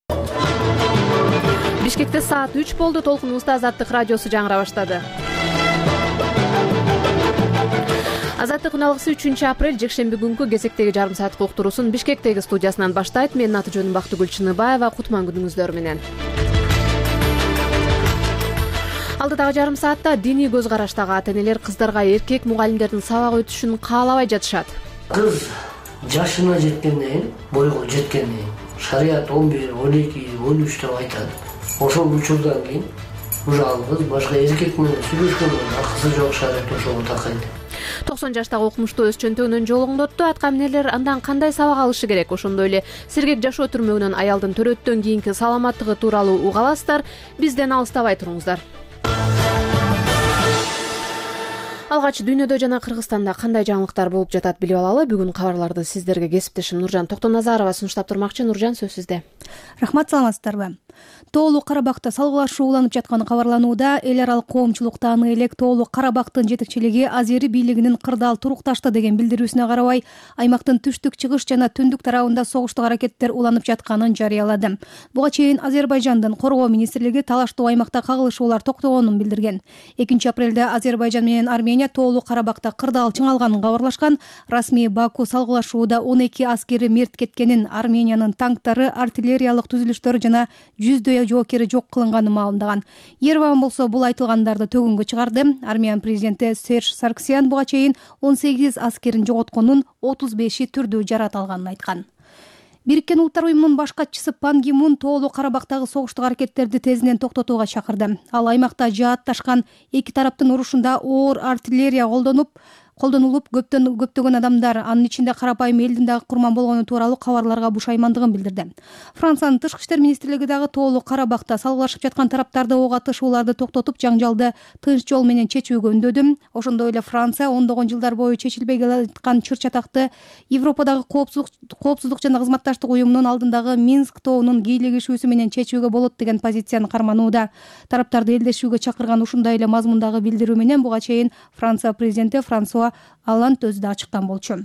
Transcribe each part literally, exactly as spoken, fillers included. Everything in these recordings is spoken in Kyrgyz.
Бишкекте саат үч болду. Толкунубузда Азаттык радиосу жаңыра баштады. Азаттык үналгысы үчүнчү апрель жекшемби күнкү кезектеги жарым сааттык уктуруусун Бишкектеги студиясынан баштайт. Менин аты жөнүм Бактыгүл Чыныбаева. Кутман күнүңүздөр менен. Алдыдагы жарым саатта диний көз караштагы ата энелер кыздарга эркек мугалимдердин сабак өтүшүн каалабай жатышат. Кыз жашына жеткенден кийин, бойго жеткенден кийин шарият он бир, он эки, он үч деп айтат. Ошол учурдан кийин уже ал кыз башка эркек менен сүйлөшкөндөн акысы жок шарият ошого такайт. токсон жаштагы окумуштуу өз чөнтөгүнөн жолуңдотту. Аткан эмнелер андан кандай сабак алышы керек? Ошондой эле сергек жашоо түрмөгүнөн аялдын төрөттөн кийинки саламаттыгы тууралуу уга аласыздар. Бизден алыстабай туруңуздар. Алгач дүйнөдө жана Кыргызстанда кандай жаңылыктар болуп жатат билип алалы. Бүгүн кабарларды сиздерге кесиптешим Нуржан Токтоназарова сунуштап турмакчы. Нуржан, сөз сизде. Рахмат, саламатсыздарбы? Тоолуу Карабакта салгылашуу уланып жатканы кабарланууда. Эл аралык коомчулук тааны элек Тоолуу Карабактын жетекчилиги Азери бийлигинин кырдаал турукташты деген билдирүүсүнө карабай, аймактын түштүк, чыгыш жана түндүк тарабында согуштук аракеттер уланып жатканын жарыялады. Буга чейин Азербайжандын коргоо министрлиги талаштуу аймакта кагылышуулар токтогонун билдирген. экинчи апрелде Азербайжан менен Армения Тоолуу Карабакта кырдаал чыңалганын кабарлашкан. Расмий Баку салгылашууда он эки аскери мерт кеткенин, Армениянын танктары, артиллериялык түзүлүштөрү жана жүздөй жоокери жок кылынганын маалымдаган. Ереван болсо бул айтылгандарды төгүнгө чыгарды. Армян президенти Серж Сарксян буга чейин он сегиз аскерин жоготконун, отуз беши түрдүү жарат алганын айткан. Бириккен Улуттар уюмунун баш катчысы Пан Ги Мун Тоолуу Карабактагы согуштук аракеттерди тезинен токтотууга чакырды. Ал аймакта жаатташкан эки тараптын урушунда оор артиллерия колдонуп колдонулуп көптөн көптөгөн адамдар, анын ичинде карапайым элдин дагы курман болгону тууралуу кабарларга бушаймандыгын билдирди. Франциянын тышкы иштер министрлиги дагы Тоолуу Карабакта салгылашып жаткан тараптарды ок атышууларды токтотуп, жаңжалды тынч жол менен чечүүгө үндөдү. Ошондой эле Франция ондогон жылдар бою чечилбей келаткан чыр чатакты Европадагы коопсуздук коопсуздук жана кызматташтык уюмунун алдындагы Минск тоонун кийлигишүүсү менен чечүүгө болот деген позицияны карманууда. Тараптарды элдешүүгө чакырган ушундай эле мазмундагы билдирүү менен буга чейин Франция президенти Франсуа Алланд өзү да ачыктан болчу.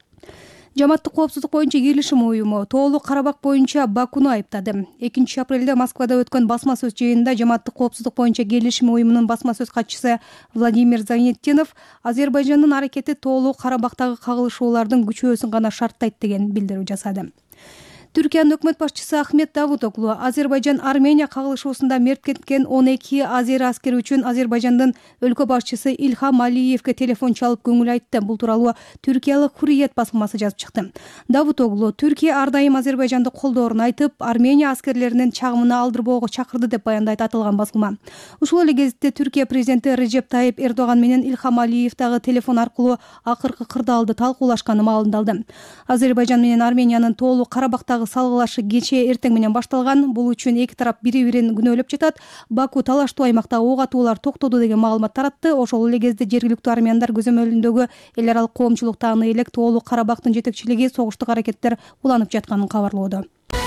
Жамааттык коопсуздук боюнча кийлешим уюму Тоолуу Карабак боюнча Бакуну айыптады. экинчи апрелде Москвада өткөн басма сөз жыйынында Жамааттык коопсуздук боюнча кийлешим уюмунун басма сөз катчысы Владимир Занеттинов Азербайжандын аракети Тоолуу Карабактагы кагылышуулардын күчөөсүн гана шарттайт деген билдирүү жасады. Түркиянын өкмөт башчысы Ахмет Давутоглу Азербайжан Армения кагылышуусунда мерт кеткен он эки азери аскери үчүн Азербайжандын өлкө башчысы Ильхам Алиевге телефон чалып көңүл айтты. Бул тууралуу түркиялык Хурриет басылмасы жазып чыкты. Давутоглу Түркия ар дайым Азербайжанды колдоорун айтып, Армения аскерлеринин чагымына алдырбоого чакырды деп баяндайт атылган басылма. Ушул эле кезде Түркия президенти Режеп Тайип Эрдоган менен Ильхам Алиев дагы телефон аркылуу акыркы кырдаалды талкуулашканы маалымдалды. Азербайжан менен Армениянын Тоолуу Карабактагы салгылашы кечээ эртең менен башталган. Бул үчүн эки тарап бири-бирин күнөөлөп жатат. Баку талаштуу аймакта ок атуулар токтоду деген маалымат таратты. Ошол эле кезде жергиликтүү армяндар көзөмөлүндөгү эл аралык коомчулук тааны элек Тоолуу Карабактын жетекчилиги согуштук аракеттер уланып жатканын кабарлоодо.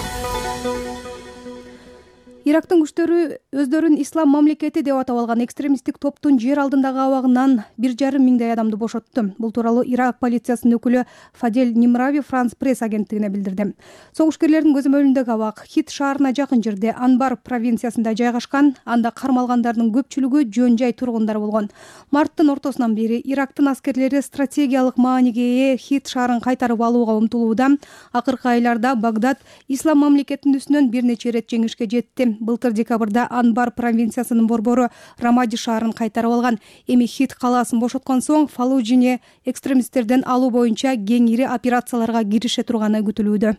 Ирактын күчтөрү өздөрүн ислам мамлекети деп атап алган экстремисттик топтун жер алдындагы абагынан бир жарым миңдей адамды бошотту. Бул тууралуу Ирак полициясынын өкүлү Фадель Нимрави Франс пресс агенттигине билдирди. Согушкерлердин көзөмөлүндөгү абак Хит шаарына жакын жерде Анбар провинциясында жайгашкан. Анда кармалгандардын көпчүлүгү жөн-жай тургундары болгон. Марттын ортосунан бери Ирактын аскерлери стратегиялык мааниге ээ Хит шаарын кайтарып алууга умтулууда. Акыркы айларда Багдад ислам мамлекетинин үстүнөн бир нече ирет жеңишке жетти. Былтыр декабрда Анбар провинциясынын борбору Рамади шаарын кайтарып алган. Эми Хит калаасын бошоткон соң Фаллужине экстремисттерден алуу боюнча кеңири операцияларга кирише турганы күтүлүүдө.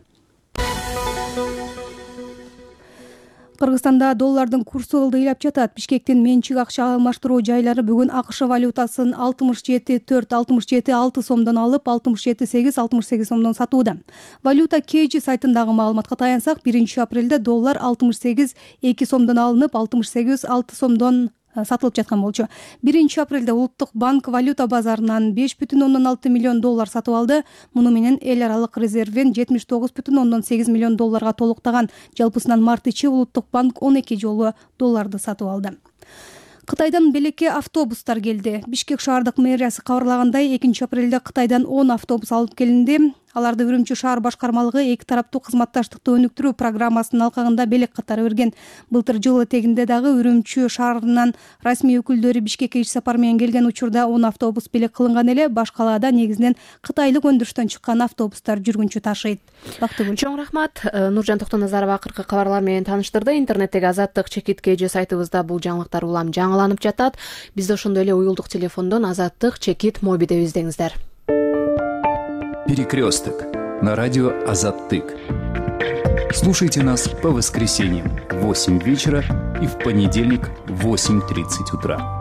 Кыргызстанда доллардын курсу ылдыйлап жатат. Бишкектин менчик акча алмаштыруу жайлары бүгүн АКШ валютасын алтымыш жети төрт алтымыш жети алты сомдон алып, алтымыш жети сегиз алтымыш сегиз сомдон сатууда. Валюта Кейджи сайтындагы маалыматка таянсак, биринчи апрелде доллар алтымыш сегиз эки сомдон алынып, алтымыш сегиз алты сомдон сатылып жаткан болчу. биринчи апрелде Улуттук банк валюта базарынан беш бүтүн ондон алты миллион доллар сатып алды. Муну менен эл аралык резервин жетимиш тогуз бүтүн ондон сегиз миллион долларга толуктаган. Жалпысынан март ичи Улуттук банк он эки жолу долларды сатып алды. Кытайдан белекке автобустар келди. Бишкек шаардык мэриясы кабарлагандай, экинчи апрелде Кытайдан он автобус алып келинди. Аларды Үрүмчү шаар башкармалыгы эки тараптуу кызматташтыкты өнүктүрүү программасынын алкагында белек катары берген. Былтыр жыл этегинде дагы Үрүмчү шаарынан расмий өкүлдөрү Бишкекке иш сапар менен келген учурда он автобус белек кылынган эле. Баш калаада негизинен кытайлык өндүрүштөн чыккан автобустар жүргүнчү ташыйт. Бактыгүл. Чоң рахмат. Нуржан Токтоназарова акыркы кабарлар менен тааныштырды. Интернеттеги Азаттык чекит кж сайтыбызда бул жаңылыктар улам жаңыланып жатат. Бизди ошондой эле уюлдук телефондон Азаттык чекит моби деп издеңиздер. Перекресток на радио Азаттык. Слушайте нас по воскресеньям в восемь вечера и в понедельник в восемь тридцать утра.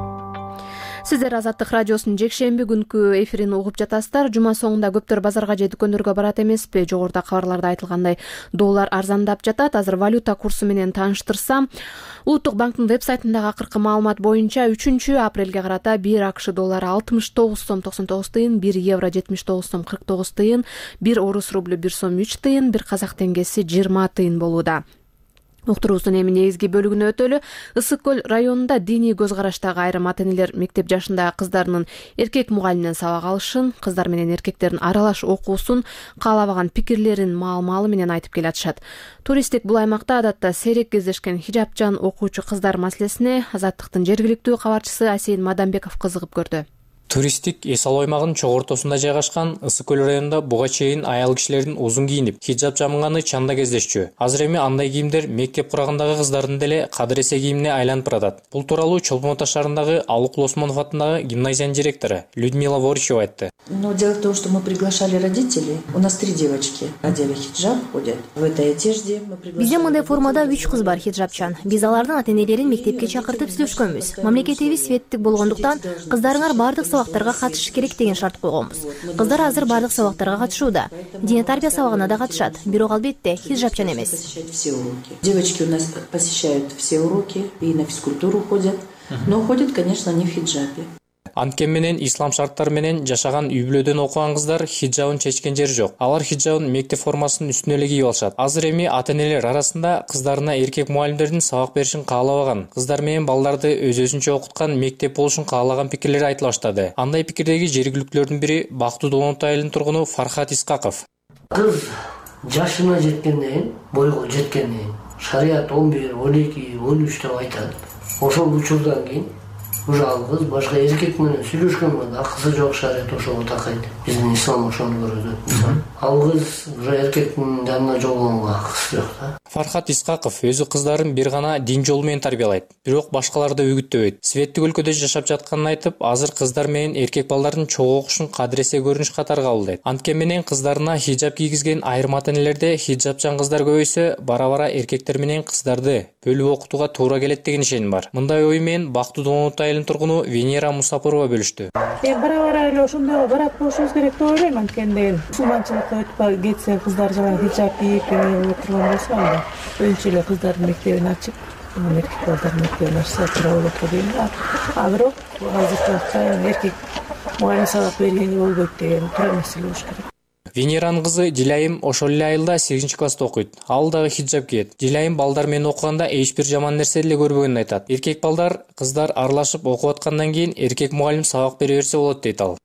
Сиздер Азаттык радиосунун жекшемби күнкү эфирин угуп жатасыздар. Жума соңунда көптөр базарга же дүкөндөргө барат эмеспи? Жогоруда кабарларда айтылгандай доллар арзандап жатат. Азыр валюта курсу менен тааныштырсам, Улуттук банктын веб-сайтындагы акыркы маалымат боюнча үчүнчү апрелге карата бир АКШ доллары алтымыш тогуз сом токсон тогуз тыйын, бир евро жетимиш тогуз сом кырк тогуз тыйын, бир орус рублю бир сом үч тыйын, бир казак теңгеси жыйырма тыйын болууда. Уктуруубуздун эми негизги бөлүгүнө өтөлү. Ысык көл районунда диний көз караштагы айрым ата-энелер мектеп жашындагы кыздарынын эркек мугалимден сабак алышын, кыздар менен эркектердин аралаш окуусун, каалабаган пикирлерин маал-маалы менен айтып келатышат. Туристтик бул аймакта адатта сейрек кездешкен хижапчан окуучу кыздар маселесине Азаттыктын жергиликтүү кабарчысы Асейин Мадамбеков кызыгып көрдү. Туристтик эс алуу аймагынын чогуу ортосунда жайгашкан Ысык көл районунда буга чейин аял кишилердин узун кийинип, хиджап жамынганы чанда кездешчү. Азыр эми андай кийимдер мектеп курагындагы кыздардын деле кадыресе кийимине айланып баратат. Бул тууралуу Чолпон Ата шаарындагы Алыкул Осмонов атындагы гимназиянын директору Людмила Ворчева айтты. Но дело в том, что мы приглашали родителей. У нас три девочки одели хиджаб, ходят в этой одежде. Бизде мындай формада үч кыз бар хиджапчан. Биз алардын ата-энелерин мектепке чакыртып сүйлөшкөнбүз. Мамлекетибиз светтик болгондуктан кыздарыңар бардык сабактарга катышыш керек деген шарт койгонбуз. Кыздар азыр бардык сабактарга катышууда. Дине тарбия сабагына да катышат. Бирок албетте хиджапчан эмес. Девочки у нас посещают все уроки и на физкультуру ходят, но ходят, конечно, не в хиджабе. Анткени менен ислам шарттары менен жашаган үй бүлөдөн окуган кыздар хиджабын чечкен жери жок. Алар хиджабын мектеп формасынын үстүнө эле кийип алышат. Азыр эми ата-энелер арасында кыздарына эркек мугалимдердин сабак беришин каалабаган, кыздар менен балдарды өз-өзүнчө окуткан мектеп болушун каалаган пикирлер айтыла баштады. Андай пикирдеги жергиликтүүлөрдүн бири Бактуу Донотто айылынын тургуну Фархат Исқақов. Кыз жашына жеткенден кийин, бойго жеткенден кийин шарият он бир, он эки, он үч деп айтат. Ошол учурдан кийин уже алгыз башка эркек менен сүйлөшкөнгө акысы жок, шарият ошого такайт. Биздин ислам ошону көрөт. Алгыз уже эркектин жанына жолгонго акысы жок да. Фархат Исқақов өзү кыздарын бир гана дин жолу менен тарбиялайт, бирок башкаларды үгүттөбөйт. Светтик өлкөдө жашап жатканын айтып, азыр кыздар менен эркек балдардын чогуу окушун кадыресе көрүнүш катары кабылдайт. Анткени менен кыздарына хиджап кийгизген айрым ата-энелерде хиджапчан кыздар көбөйсө, бара-бара эркектер менен кыздарды бөлүп окутууга туура келет деген ишеним бар. Мындай ой менен Бактуу Донотто айылынын тургуну Венера Мусапурова бөлүштү. Эми бара-бара эле ошондойго барат болушубуз керек деп ойлойм. Анткени мусулманчылыкка өтүп кетсе, кыздар жана хиджап кийип отурган болсо, анда önce эле кыздардын мектебин ачып, эркек балдардын мектебин ачса туура болот деп ойлойм да. А бирок азыркы эркек мугалим сабак бергенге болбойт деген туура маселе болуш керек. Венеранын кызы Дилайым ошол эле айылда сегизинчи класста окуйт. Ал дагы хиджап кийет. Дилайым балдар менен окуганда эч бир жаман нерсе деле көрбөгөнүн айтат. Эркек балдар, кыздар аралашып окуп аткандан кийин эркек мугалим сабак бере берсе болот дейт ал.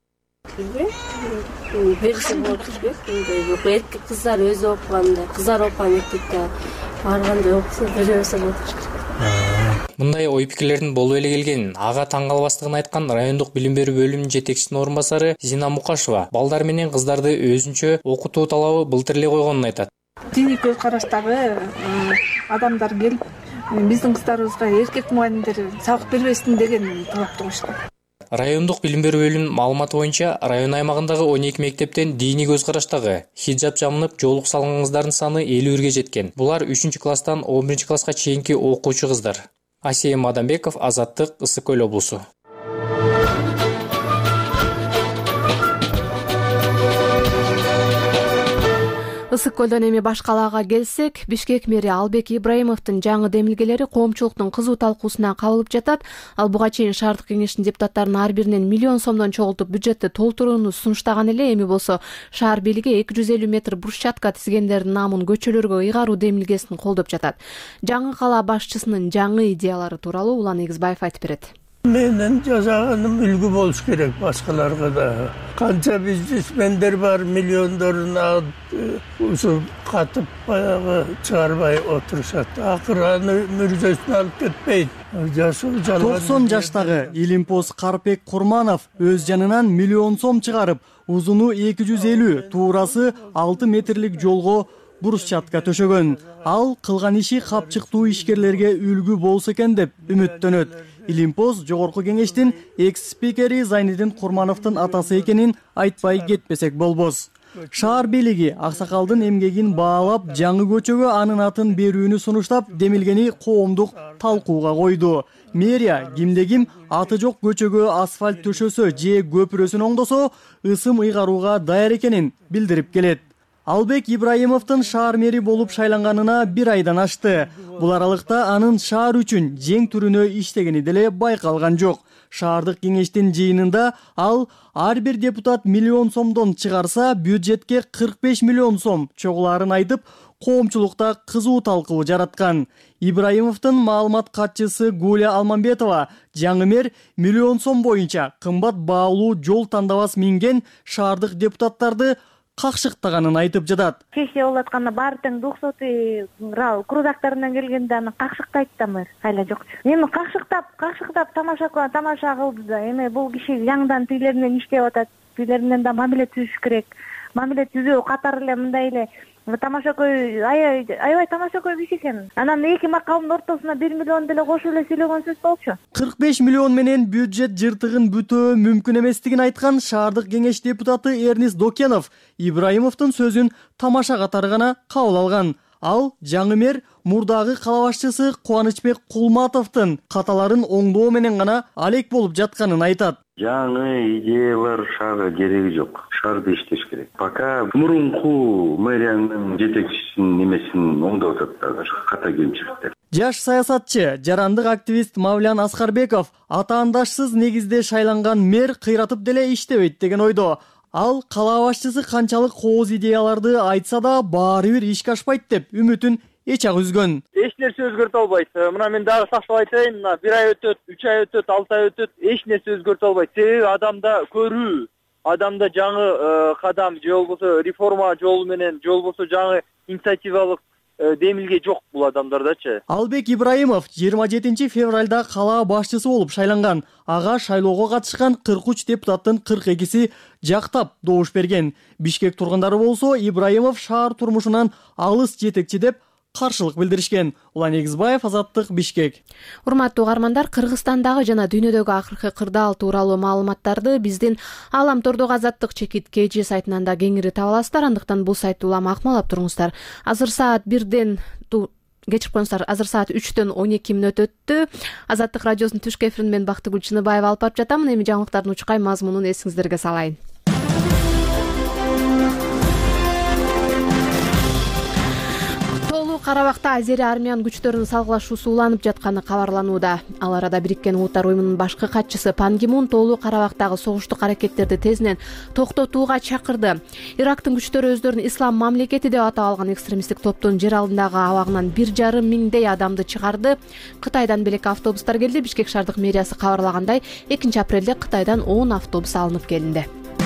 Берсе болот дейт. Эркек кыздар өзү окуганда, кыздар окуган мектепте барганда окуса бере берсе болот. Мындай ой пикирлердин болуп эле келгенин ага таң калбастыгын айткан райондук билим берүү бөлүмүнүн жетекчисинин орун басары Зина Мукашева балдар менен кыздарды өзүнчө окутуу талабы былтыр эле койгонун айтат. Диний көз караштагы адамдар келип, биздин кыздарыбызга эркек мугалимдер сабак бербесин деген талапты коюшкан. Райондук билим берүү бөлүмүнүн маалыматы боюнча район аймагындагы он эки мектептен диний көз караштагы хиджап жамынып жоолук салган кыздардын саны элүү бирге жеткен. Булар үчүнчү класстан он биринчи класска чейинки окуучу кыздар. Асейин Мадамбеков, Азаттык, Ысык көл облусу. Ысык көлдөн эми баш калаага келсек, Бишкек мэри Албек Ибраимовдун жаңы демилгелери коомчулуктун кызуу талкуусуна кабылып жатат. Ал буга чейин шаардык кеңештин депутаттарынын ар биринен миллион сомдон чогултуп бюджетти толтурууну сунуштаган эле. Эми болсо шаар бийлиги эки жүз элүү метр брусчатка тизгендердин намын көчөлөргө ыйгаруу демилгесин колдоп жатат. Жаңы кала башчысынын жаңы идеялары тууралуу Улан Эгизбаев айтып берет. Менин жасаганым үлгү болуш керек башкаларга да. Канча бизнесмендер бар, миллиондорун алып ушу катып баягы чыгарбай отурушат. Акыры аны мүрзөсүнө алып кетпейт. токсон жаштагы Илимпоз Карпек Курманов өз жанынан миллион сом чыгарып, узуну эки жүз элүү, туурасы алты метрлик жолго брусчатка төшөгөн. Ал кылган иши капчыктуу ишкерлерге үлгү болсо экен деп үмүттөнөт. Илимпоз жогорку кеңештин экс-спикери Зайнидин Курмановдун атасы экенин айтпай кетпесек болбос. Шаар бийлиги аксакалдын эмгегин баалап, жаңы көчөгө анын атын берүүнү сунуштап, демилгени коомдук талкууга койду. Мэрия кимде ким аты жок көчөгө асфальт төшөсө же көпүрөсүн оңдосо, ысым ыйгарууга даяр экенин билдирип келет. Албек Ибраимовдун шаар мэри болуп шайланганына бир айдан ашты. Бул аралыкта анын шаар үчүн жең түрүнө иштегени деле байкалган жок. Шаардык кеңештин жыйынында ал ар бир депутат миллион сомдон чыгарса, бюджетке кырк беш миллион сом чогулаарын айтып, коомчулукта кызуу талкуу жараткан. Ибраимовдун маалымат катчысы Гуля Алмамбетова жаңы мэр миллион сом боюнча кымбат баалуу жол тандабас минген шаардык депутаттарды какшыктаганын айтып жатат. Сессия болуп атканда баары тең двухсотый крузактарынан келгенде аны какшыктайт да мэр, айла жок. Эми какшыктап, какшыктап тамаша тамаша кылды да. Эми бул киши жаңыдан тилеринен иштеп атат. Тилеринен да мамиле түзүш керек. Мамиле түзүү катары эле мындай эле тамашакөй аябай аябай тамашакөй киши экен. Анан эки макалдын ортосуна бир миллион деле кошуп эле сүйлөгөн сөз болчу. кырк беш миллион менен бюджет жыртыгын бүтөө мүмкүн эместигин айткан шаардык кеңеш депутаты Эрнис Докенов Ибраимовдун сөзүн тамаша катары гана кабыл алган. Ал жаңы мэр мурдагы кала башчысы Кубанычбек Кулматовдун каталарын оңдоо менен гана алек болуп жатканын айтат. Жаңы идеялар шаарга кереги жок. Шаарды иштеш керек. Пока мурунку мэриянын жетекчисинин немесин оңдоп атат ката кемчиликтер. Жаш саясатчы, жарандык активист Мавлян Аскарбеков атаандашсыз негизде шайланган мэр кыйратып деле иштебейт деген ойдо. Ал кала башчысы канчалык кооз идеяларды айтса да баары бир ишке ашпайт деп үмүтүн эч ак үзгөн. Эч нерсе өзгөртө албайт. Мына мен дагы сактап айтайын, мына бир ай өтөт, үч ай өтөт, алты ай өтөт, эч нерсе өзгөртө албайт. Себеби адамда көрүү, адамда жаңы кадам же болбосо реформа жолу менен, же болбосо жаңы инициативалык демилге жок бул адамдардачы. Албек Ибраимов жыйырма жетинчи февралда кала башчысы болуп шайланган. Ага шайлоого катышкан кырк үч депутаттын кырк экиси жактап добуш берген. Бишкек тургундары болсо Ибраимов шаар турмушунан алыс жетекчи деп каршылык билдиришкен. Улан Эгизбаев, Азаттык, Бишкек. Урматтуу угармандар, Кыргызстандагы жана дүйнөдөгү акыркы кырдаал тууралуу маалыматтарды биздин Аламтордогу Азаттык чекит кж сайтынан да кеңири таба аласыздар. Андыктан бул сайтты улам акмалап туруңуздар. Азыр саат бирден кечирип коюңуздар. Азыр саат үчтөн он эки мүнөт өттү. Азаттык радиосунун түшкү эфирин мен Бактыгүл Чыныбаева алып барып жатамын. Эми жаңылыктардын учкай мазмунун эсиңиздерге салайын. Карабакта азери армиянын күчтөрүнүн салгылашуусу уланып жатканы кабарланууда. Ал арада Бириккен Улуттар уюмунун башкы катчысы Пан Ги Мун тоолуу Карабактагы согуштук аракеттерди тезинен токтотууга чакырды. Ирактын күчтөрү өздөрүн ислам мамлекети деп атап алган экстремисттик топтун жер алдындагы абагынан бир жарым миңдей адамды чыгарды. Кытайдан белек автобустар келди. Бишкек шаардык мэриясы кабарлагандай, экинчи апрелде Кытайдан он автобус алынып келинди.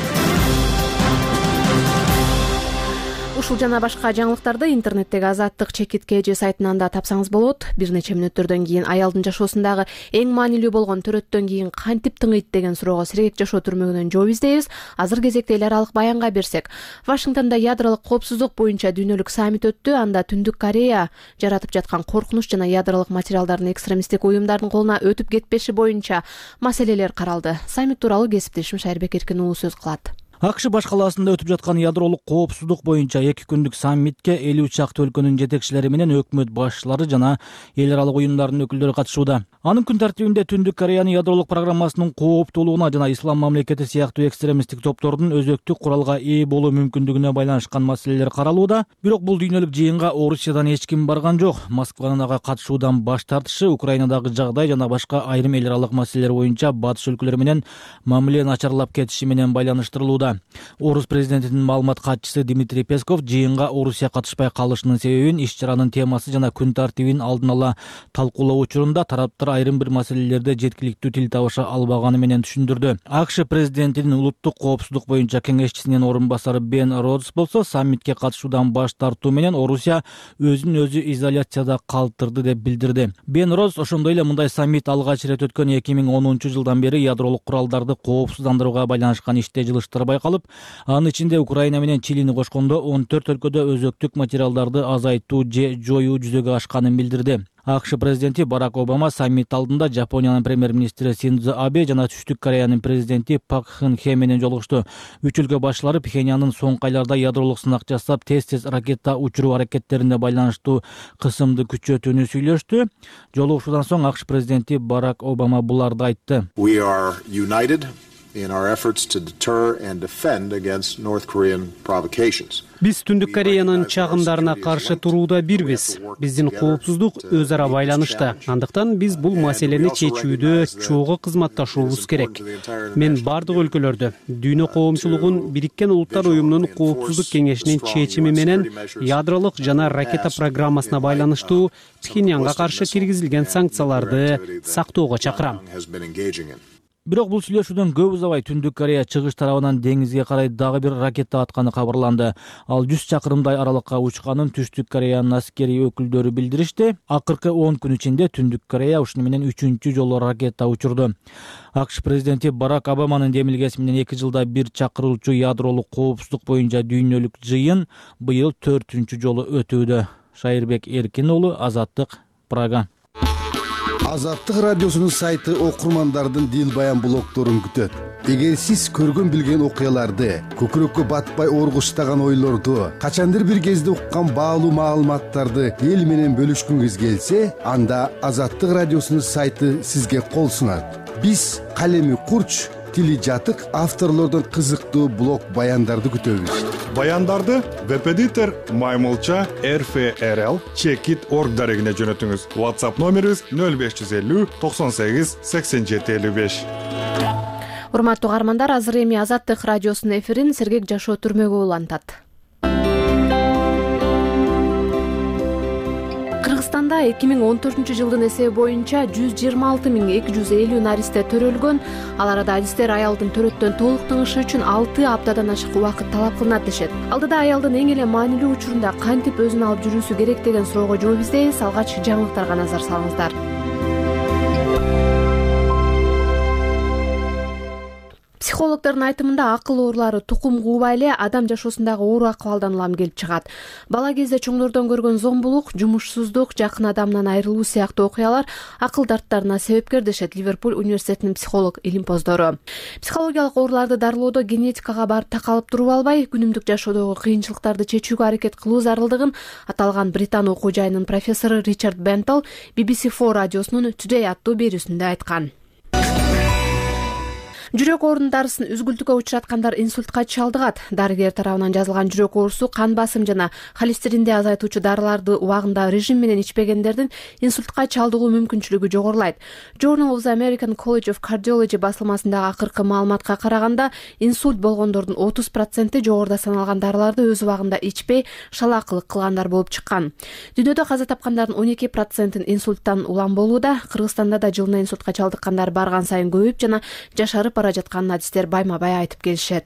Ушул жана башка жаңылыктарды интернеттеги Азаттык чекит кж сайтынан да тапсаңыз болот. Бир нече мүнөттөрдөн кийин аялдын жашоосундагы эң маанилүү болгон төрөттөн кийин кантип тыңыйт деген суроого сергек жашоо түрмөгүнөн жооп издейбиз. Азыр кезекте эл аралык баянга берсек. Вашингтондо ядролук коопсуздук боюнча дүйнөлүк саммит өттү. Анда Түндүк Корея жаратып жаткан коркунуч жана ядролук материалдардын экстремисттик уюмдардын колуна өтүп кетпеши боюнча маселелер каралды. Саммит тууралуу кесиптешим Шайырбек Эркин уулу сөз кылат. АКШ башкаласында өтүп жаткан ядролук коопсуздук боюнча эки күндүк саммитке элүү чакты өлкөнүн жетекчилери менен өкмөт башчылары жана эл аралык уюмдардын өкүлдөрү катышууда. Анын күн тартибинде Түндүк Кореянын ядролук программасынын кооптуулугуна жана ислам мамлекети сыяктуу экстремисттик топтордун өзөктүк куралга ээ болуу мүмкүндүгүнө байланышкан маселелер каралууда. Бирок бул дүйнөлүк жыйынга Орусиядан эч ким барган жок. Москванын ага катышуудан баш тартышы Украинадагы жагдай жана башка айрым эл аралык маселелер боюнча батыш өлкөлөрү менен мамиле начарлап кетиши менен байланыштырылууда. учурда. Орус президентинин маалымат катчысы Дмитрий Песков жыйынга Орусия катышпай калышынын себебин, иш чаранын темасы жана күн тартибин алдын ала талкуулоо учурунда тараптар айрым бир маселелерде жеткиликтүү тил табыша албаганы менен түшүндүрдү. АКШ президентинин улуттук коопсуздук боюнча кеңешчисинин орун басары Бен Родс болсо саммитке катышуудан баш тартуу менен Орусия өзүн өзү изоляцияда калтырды деп билдирди. Бен Родс ошондой эле мындай саммит алгач ирет өткөн эки миң онунчу жылдан бери ядролук куралдарды коопсуздандырууга байланышкан иште жылыштар байкалып, анын ичинде Украина менен Чилини кошкондо он төрт өлкөдө өзөктүк материалдарды азайтуу же жоюу жүзөгө ашканын билдирди. АКШ президенти Барак Обама саммит алдында Жапониянын премьер-министри Синдзо Абе жана Түштүк Кореянын президенти Пак Кын Хе менен жолугушту. Үч өлкө башчылары Пхеньяндын соңку айларда ядролук сынак жасап, тез-тез ракета учуруу аракеттерине байланыштуу кысымды күчөтүүнү сүйлөштү. Жолугушуудан соң АКШ президенти Барак Обама буларды айтты. We are united in our efforts to deter and defend against North Korean provocations. Биз Түндүк Кореянын чагымдарына каршы турууда бирбиз. Биздин коопсуздук өз ара байланышта. Андыктан биз бул маселени чечүүдө чогуу кызматташуубуз керек. Мен бардык өлкөлөрдө дүйнө коомчулугун Бириккен Улуттар уюмунун коопсуздук кеңешинин чечими менен ядролук жана ракета программасына байланыштуу Пхеньянга каршы киргизилген санкцияларды сактоого чакырам. Бирок бул сүйлөшүүдөн көп узабай Түндүк Корея чыгыш тарабынан деңизге карай дагы бир ракета атканы кабарланды. Ал жүз чакырымдай аралыкка учканын Түштүк Кореянын аскери өкүлдөрү билдиришти. Акыркы он күн ичинде Түндүк Корея ушуну менен үчүнчү жолу ракета учурду. АКШ президенти Барак Обаманын демилгеси менен эки жылда бир чакырылчу ядролук коопсуздук боюнча дүйнөлүк жыйын быйыл төртүнчү жолу өтүүдө. Шайырбек Эркин уулу, Азаттык, Прага. Азаттык радиосунун сайты окурмандардын дил баян блогдорун күтөт. Эгер сиз көргөн билген окуяларды, көкүрөккө батпай оргуштаган ойлорду, качандыр бир кезде уккан баалуу маалыматтарды эл менен бөлүшкүңүз келсе, анда Азаттык радиосунун сайты сизге кол сунат. Биз калеми курч, тили жатык авторлордон кызыктуу блог баяндарды күтөбүз. Баяндарды веб-эдитор Маймылча эр эф эр эл чекит точка орг дарегине жөнөтүңүз. WhatsApp номерибиз нөл беш жүз элүү токсон сегиз сексен жети элүү беш. Урматтуу каармандар, азыр эми Азаттык радиосунун эфирин Сергек Жашоо түрмөгү улантат. Кыргызстанда эки миң он төртүнчү жылдын эсеби боюнча жүз жыйырма алты миң эки жүз элүү наристе төрөлгөн. Ал арада адистер аялдын төрөттөн толук тыгышы үчүн алты аптадан ашык убакыт талап кылынат дешет. Алдыда аялдын эң эле маанилүү учурунда кантип өзүн алып жүрүүсү керек деген суроого жооп издейбиз. Алгач жаңылыктарга назар салыңыздар. Психологдордун айтымында акыл оорулары тукум куубай эле адам жашоосундагы оор акыбалдан улам келип чыгат. Бала кезде чоңдордон көргөн зомбулук, жумушсуздук, жакын адамдан айрылуу сыяктуу окуялар акыл дарттарына себепкер дешет Ливерпуль университетинин психолог илимпоздору. Психологиялык ооруларды дарылоодо генетикага барып такалып туруп албай, күнүмдүк жашоодогу кыйынчылыктарды чечүүгө аракет кылуу зарылдыгын аталган Британ окуу жайынын профессору Ричард Бентл би би си фор радиосунун Today аттуу берүүсүндө айткан. Жүрөк оорунун дарысын үзгүлтүккө учураткандар инсультка чалдыгат. Дарыгер тарабынан жазылган жүрөк оорусу, кан басым жана холестеринди азайтуучу дарыларды убагында режим менен ичпегендердин инсультка чалдыгуу мүмкүнчүлүгү жогорулайт. Journal of the American College of Cardiology басылмасындагы акыркы маалыматка караганда, инсульт болгондордун отуз проценти жогоруда саналган дарыларды өз убагында ичпей, шалаакылык кылгандар болуп чыккан. Дүйнөдө каза тапкандардын он эки процентин инсульттан улам болууда. Кыргызстанда да жылына инсультка чалдыккандар барган сайын көбөйүп жана жашарып бара жатканын адистер байма-бай айтып келишет.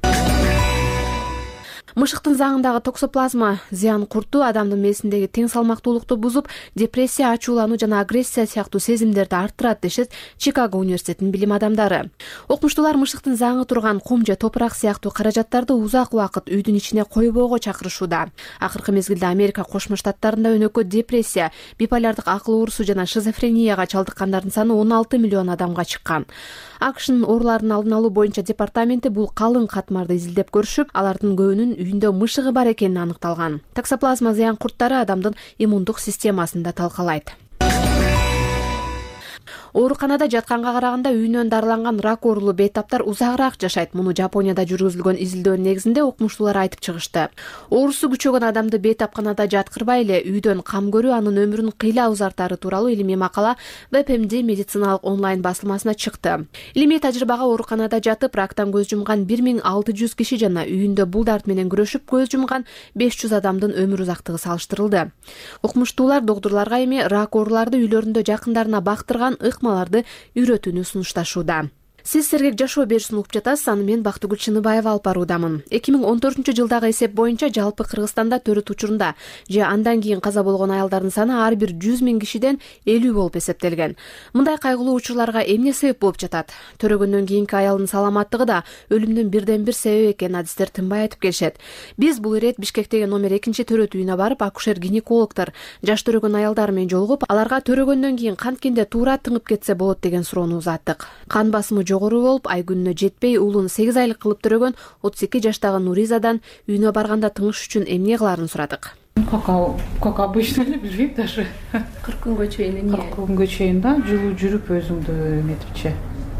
Мышыктын заңындагы токсоплазма зыян курту адамдын мээсиндеги тең салмактуулукту бузуп, депрессия, ачуулануу жана агрессия сыяктуу сезимдерди арттырат дешет Чикаго университетинин билим адамдары. Окумуштуулар мышыктын заңы турган кум же топурак сыяктуу каражаттарды узак убакыт үйдүн ичине койбоого чакырышууда. Акыркы мезгилде Америка Кошмо Штаттарында өнөкөт депрессия, биполярдык акыл оорусу жана шизофренияга чалдыккандардын саны он алты миллион адамга чыккан. АКШнын оорулардын алдын алуу боюнча департаменти бул калың катмарды изилдеп көрүшүп, алардын көбүнүн үйүндө мышыгы бар экени аныкталган. Токсоплазма зыян курттары адамдын иммундук системасын да талкалайт. Ооруканада жатканга караганда үйүнөн дарыланган рак оорулуу бейтаптар узагыраак жашайт. Муну Жапонияда жүргүзүлгөн изилдөөнүн негизинде окумуштуулар айтып чыгышты. Оорусу күчөгөн адамды бейтапканада жаткырбай эле үйдөн кам көрүү анын өмүрүн кыйла узартары тууралуу илимий макала веб эм ди медициналык онлайн басылмасына чыкты. Илимий тажрыйбага ооруканада жатып рактан көз жумган бир миң алты жүз киши жана үйүндө бул дарт менен күрөшүп көз жумган беш жүз адамдын өмүр узактыгы салыштырылды. Окумуштуулар доктурларга эми рак ооруларды үйлөрүндө жакындарына бактырган ыкмаларды үйрөтүүнү сунушташууда. Сиз Сергек жашоо берүүсүн угуп жатасыз, аны мен Бактыгүл Чыныбаева алып баруудамын. эки миң он төртүнчү жылдагы эсеп боюнча жалпы Кыргызстанда төрөт учурунда же андан кийин каза болгон аялдардын саны ар бир жүз миң кишиден элүү болуп эсептелген. Мындай кайгылуу учурларга эмне себеп болуп жатат? Төрөгөндөн кийинки аялдын саламаттыгы да өлүмдүн бирден бир себеби экенин адистер тынбай айтып келишет. Биз бул ирет Бишкектеги номер экинчи төрөт үйүнө барып, акушер-гинекологдор жаш төрөгөн аялдар менен жолугуп, аларга төрөгөндөн кийин канткенде туура тыңып кетсе болот деген суроону узаттык. Кан басымы жогору болуп, ай күнүнө жетпей уулун сегиз айлык кылып төрөгөн отуз эки жаштагы Нуризадан үйүнө барганда тыңыш үчүн эмне кылаарын сурадык. Как обычно эле билбейм даже. кырк күнгө чейин эмне? кырк күнгө чейин да жылуу жүрүп өзүңдү эметипчи.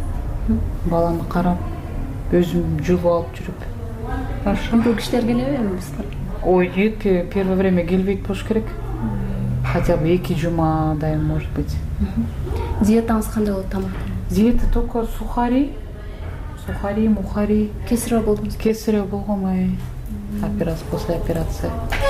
Баланы карап, өзүм жугуп алып жүрүп. Ошондой кишилер келебеби бизге? Ой, нет, первое время келбейт болуш керек. Хотя бы эки жумадай, может быть. Диетаңыз кандай болот, тамак? Диета только сухари, сухари, мухари. Кесарево болдуңуз? Кесарево болгом, ай. Операция, после операции.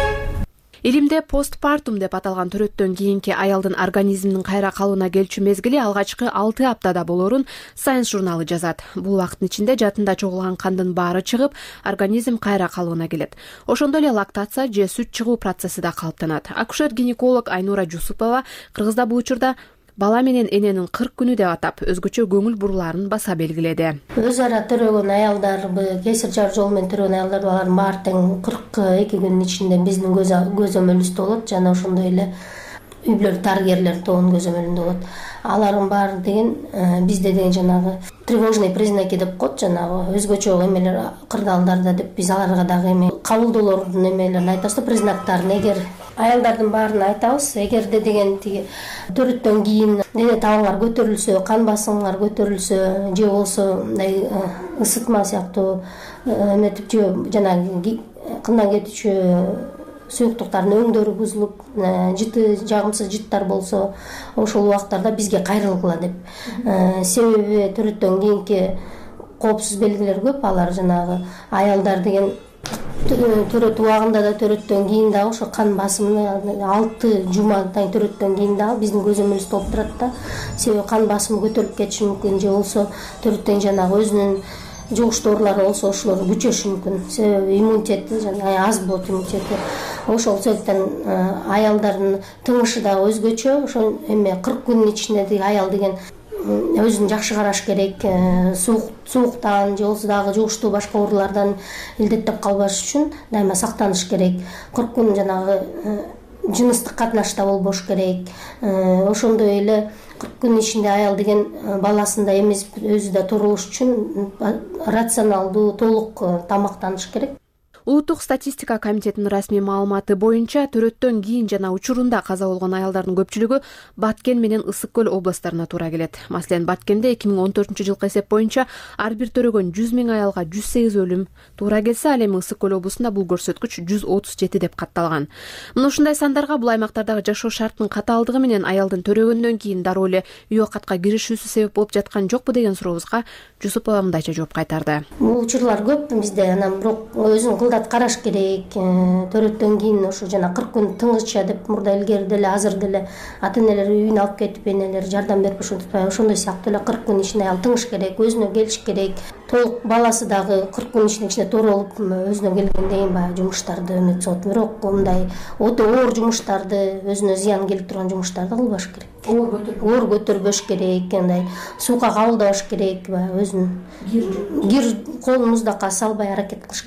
Илимде постпартум деп аталган төрөттөн кийинки аялдын организминин кайра калууна келчү мезгили алгачкы алты аптада болорун Science журналы жазат. Бул убакыттын ичинде жадында чогулган кандын баары чыгып, организм кайра калууна келет. Ошондой эле лактация же сүт чыгуу процесси да калыптанат. Акушер-гинеколог Айнура Жусупова Кыргызда бул учурда бала менен эненин кырк күнү деп атап, өзгөчө көңүл буруларын баса белгиледи. Өз ара төрөгөн аялдар, кесир жар жол менен төрөгөн аялдар алардын баары тең кырк эки күнүн ичинде биздин көзөмөлүбүздө болот жана ошондой эле үй бүлөлүк дарыгерлер тобунун көзөмөлүндө болот. Алардын баары деген бизде деген жанагы тревожный признаки деп коет, жанагы өзгөчө эмелер кырдаалдарда деп биз аларга дагы эме кабылдоолордун эмелерин айтабыз да, признактарын. Эгер аялдардын баарын айтабыз, эгерде деген тиги төрөттөн кийин дене табыңар көтөрүлсө, кан басымыңар көтөрүлсө же болбосо мындай ысытма сыяктуу эметип же жанагы кындан кетүүчү сүйүктүктардын өңдөрү бузулуп, жыты жагымсыз жыттар болсо, ошол убактарда бизге кайрылгыла деп. Себеби төрөттөн кийинки коопсуз белгилер көп. Алар жанагы аялдар деген төрөт убагында да төрөттөн кийин дагы ошо кан басымы алты жумадан төрөттөн кийин дагы биздин көзөмөлүбүздө болуп турат да. Себеби кан басымы көтөрүлүп кетиши мүмкүн же болсо төрөттөн жанагы өзүнүн жугуштуу оорулары болсо ошолор күчөшү мүмкүн. Себеби иммунитети жана аз болот иммунитети. Ошол себептен аялдардын тыңышы да өзгөчө. Ошо эме кырк күнүн ичинде аял деген өзүн жакшы караш керек. Суук сууктан же болбосо дагы жугуштуу башка оорулардан илдеттеп калбаш үчүн дайыма сактаныш керек. кырк күн жанагы жыныстык катнашта болбош керек. Ошондой эле кырк күн ичинде аял деген баласын да эмизип өзү да турулуш үчүн рационалдуу, толук тамактаныш керек. Улуттук статистика комитетинин расмий маалыматы боюнча төрөттөн кийин жана учурунда каза болгон аялдардын көпчүлүгү Баткен менен Ысык көл областарына туура келет. Маселен, Баткенде эки миң он төртүнчү жылкы эсеп боюнча ар бир төрөгөн жүз миң аялга жүз сегиз өлүм туура келсе, ал эми Ысык көл облусунда бул көрсөткүч жүз отуз жети деп катталган. Мына ушундай сандарга бул аймактардагы жашоо шарттын катаалдыгы менен аялдын төрөгөндөн кийин дароо эле үй оокатка киришүүсү себеп болуп жаткан жокпу деген сурообузга Жусупова мындайча жооп кайтарды. Бул учурлар көп бизде, анан бирок өзүн кылдат караш керек. Төрөттөн кийин ошо жана кырк күн тыңыча деп мурда илгери деле азыр деле ата энелер үйүнө алып кетип, энелер жардам берип ошентипай, ошондой сыяктуу эле кырк күн ичинде аял тыңыш керек, өзүнө келиш керек. Толук баласы дагы кырк күн ичинде туура болуп өзүнө келгенден кийин баягы жумуштарды өмөтсөт. Бирок мындай өтө оор жумуштарды, өзүнө зыян келип турган жумуштарды кылбаш керек. Оор көтөрбөш керек, андай суукка кабылдабаш керек, баягы өзүн кир колун муздакка салбай аракет кылыш керек да.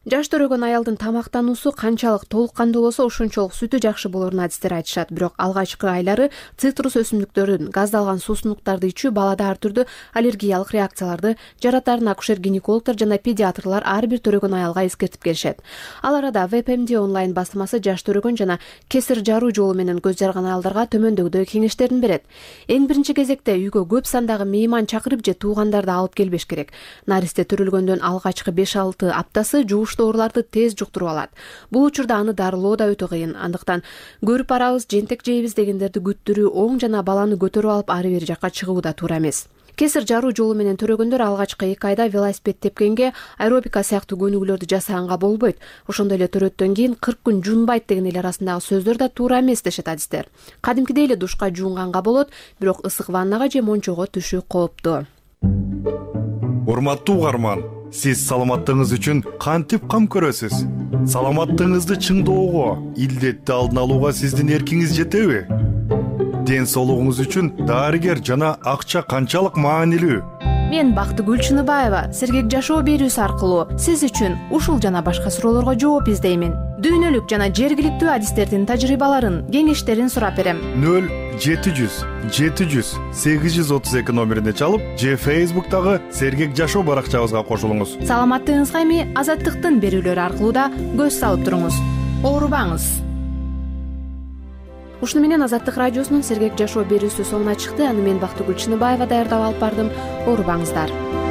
Жаш төрөгөн аялдын тамактануусу канчалык толук кандуу болсо ошончолук сүтү жакшы болоруна адистер айтышат. Бирок алгачкы айлары цитрус өсүмдүктөрүн, газдалган суусундуктарды ичүү балада ар түрдүү аллергиялык реакцияларды жаратарын акушер-гинекологдор жана педиатрлар ар бир төрөгөн аялга эскертип келишет. Ал арада вэ пэ эм дэ онлайн басмасы жаш төрөгөн жана кесир жаруу жолу менен көз жарган аялдарга төмөндөгүдөй кеңештерин берет. Эң биринчи кезекте үйгө көп сандагы мейман чакырып же туугандарды алып келбеш керек. Наристе төрөлгөндөн алгачкы беш алты аптасы жугуштуу ооруларды тез жуктуруп алат. Бул учурда аны дарылоо да өтө кыйын. Андыктан көрүп барабыз, жентек жейбиз дегендерди күттүрүү оң жана баланы көтөрүп алып ары бери жакка чыгуу да туура эмес. Кесир жаруу жолу менен төрөгөндөр алгачкы эки айда велосипед тепкенге, аэробика сыяктуу көнүгүүлөрдү жасаганга болбойт. Ошондой эле төрөттөн кийин кырк күн жуунбайт деген эл арасындагы сөздөр да туура эмес дешет адистер. Кадимкидей эле душка жуунганга болот, бирок ысык ваннага же мончого түшүү кооптуу. Урматтуу угарман, сиз саламаттыгыңыз үчүн кантип кам көрөсүз? Саламаттыгыңызды чыңдоого, илдетти алдын алууга сиздин эркиңиз жетеби? Ден соолугуңуз үчүн дарыгер жана акча канчалык маанилүү? Мен Бактыгүл Чыныбаева сергек жашоо берүүсү аркылуу сиз үчүн ушул жана башка суроолорго жооп издеймин. Дүйнөлүк жана жергиликтүү адистердин тажрыйбаларын, кеңештерин сурап берем. нөл жети жүз жети жүз сегиз жүз отуз эки номерине чалып, же Facebook'тагы сергек жашоо баракчабызга кошулуңуз. Саламаттыгыңызга эми Азаттыктын берүүлөрү аркылуу да көз салып туруңуз. Оорубаңыз. Ушуну менен Азаттык радиосунун сергек жашоо берүүсү соңуна чыкты. Аны мен Бактыгүл Чыныбаева даярдап алып бардым. Оорубаңыздар.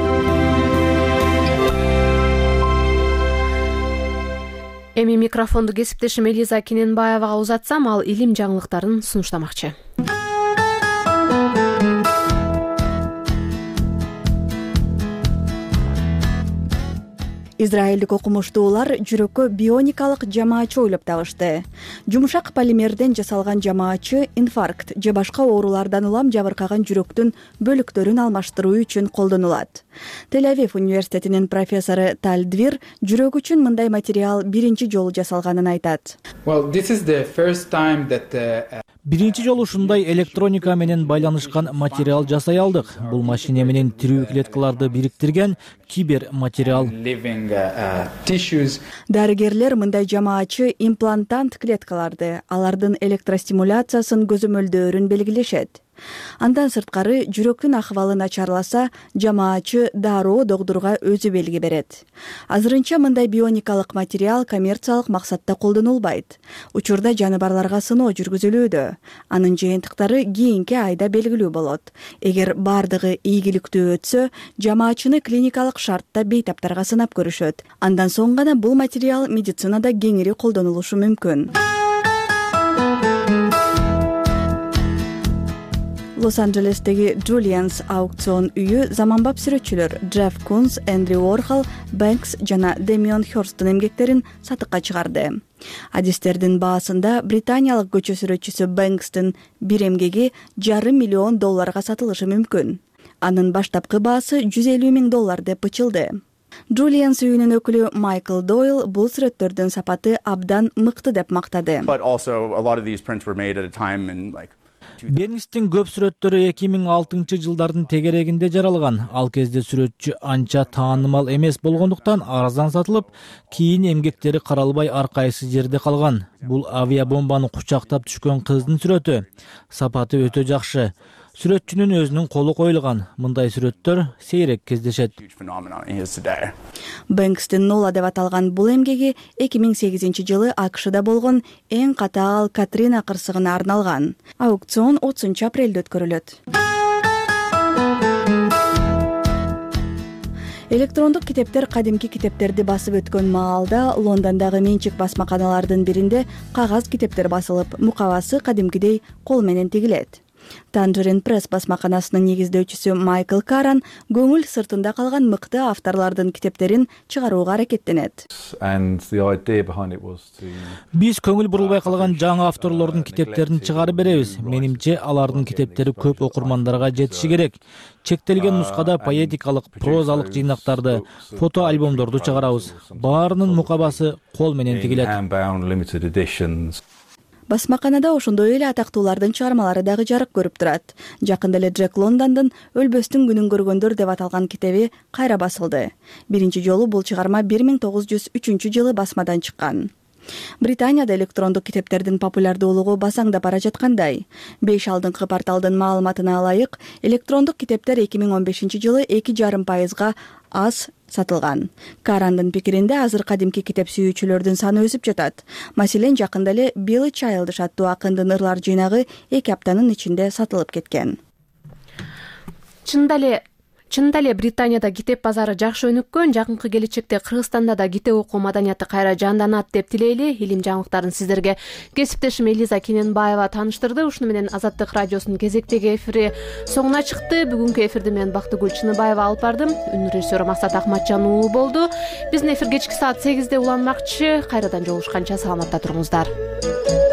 Эми микрофонду кесиптешим Элиза Кененбаевага узатсам, ал илим жаңылыктарын сунуштамакчы. Израилдик окумуштуулар жүрөккө бионикалык жамаачы ойлоп табышты. Жумшак полимерден жасалган жамаачы инфаркт же башка оорулардан улам жабыркаган жүрөктүн бөлүктөрүн алмаштыруу үчүн колдонулат. Тель-Авив университетинин профессору Таль Двир жүрөк үчүн мындай материал биринчи жолу жасалганын айтат. Биринчи жолу ушундай электроника менен байланышкан материал жасай алдык. Бул машине менен тирүү клеткаларды бириктирген кибер материал. Дарыгерлер мындай жамаачы имплантант клеткаларды, алардын электростимуляциясын көзөмөлдөөрүн белгилешет. Андан сырткары жүрөктүн акыбалы начарласа, жамаачы дароо догдурга өзү белги берет. Азырынча мындай бионикалык материал коммерциялык максатта колдонулбайт. Учурда жаныбарларга сыноо жүргүзүлүүдө. Анын жыйынтыктары кийинки айда белгилүү болот. Эгер бардыгы ийгиликтүү өтсө, жамаачыны клиникалык шартта бейтаптарга сынап көрүшөт. Андан соң гана бул материал медицинада кеңири колдонулушу мүмкүн. Лос-Анджелестеги Julian's аукцион үйү заманбап сүрөтчүлөр Джефф Кунс, Эндрю Уорхол, Бэнкс жана Демион Хёрсттун эмгектерин сатыкка чыгарды. Адистердин баасында британиялык көчө сүрөтчүсү Бэнкстин бир эмгеги жарым миллион долларга сатылышы мүмкүн. Анын баштапкы баасы жүз элүү миң доллар деп ычылды. Julian's үйүнүн өкүлү Майкл Дойл бул сүрөттөрдүн сапаты абдан мыкты деп мактады. Бэнкстин көп сүрөттөрү эки миң алтынчы жылдардын тегерегинде жаралган. Ал кезде сүрөтчү анча таанымал эмес болгондуктан арзан сатылып, кийин эмгектери каралбай ар кайсы жерде калган. Бул авиабомбаны кучактап түшкөн кыздын сүрөтү. Сапаты өтө жакшы. Сүрөтчүнүн өзүнүн колу коюлган. Мындай сүрөттөр сейрек кездешет. Бэнкстин Нола деп аталган бул эмгеги эки миң сегизинчи жылы АКШда болгон эң катаал Катрина кырсыгына арналган. Аукцион отузунчу апрелде өткөрүлөт. Электрондук китептер кадимки китептерди басып өткөн маалда Лондондогу менчик басмаканалардын биринде кагаз китептер басылып, мукабасы кадимкидей кол менен тигилет. Tangerine Press басмаканасынын негиздөөчүсү Майкл Каран көңүл сыртында калган мыкты авторлордун китептерин чыгарууга аракеттенет. Биз көңүл бурулбай калган жаңы авторлордун китептерин чыгарып беребиз. Менимче алардын китептери көп окурмандарга жетиши керек. Чектелген нускада поэтикалык, прозалык жыйнактарды, фото альбомдорду чыгарабыз. Баарынын мукабасы кол менен тигилет. басмаканада ошондой эле атактуулардын чыгармалары дагы жарык көрүп турат. Жакында эле Джек Лондондун «Өлбөстүн күнүн көргөндөр» деп аталган китеби кайра басылды. Биринчи жолу бул чыгарма бир миң тогуз жүз үчүнчү жылы басмадан чыккан. Британияда электрондук китептердин популярдуулугу басаңдап бара жаткандай. Беш алдыңкы порталдын маалыматына ылайык, электрондук китептер эки миң он бешинчи жылы эки жарым пайызга аз сатылган. Карандын пикиринде азыр кадимки китеп сүйүүчүлөрдүн саны өсүп жатат. Маселен, жакында эле Билли Чайлдыш аттуу акындын ырлар жыйнагы эки аптанын ичинде сатылып кеткен. Чынында эле Чынында эле Британияда китеп базары жакшы өнүккөн, жакынкы келечекте Кыргызстанда да китеп окуу маданияты кайра жанданат деп тилейли. Илим жаңылыктарын сиздерге кесиптешим Элиза Кененбаева тааныштырды. Ушуну менен Азаттык радиосунун кезектеги эфири соңуна чыкты. Бүгүнкү эфирди мен Бактыгүл Чыныбаева алып бардым. Үн режиссеру Максат Акматжан уулу болду. Биздин эфир кечки саат сегизде уланмакчы. Кайрадан жолугушканча саламатта туруңуздар.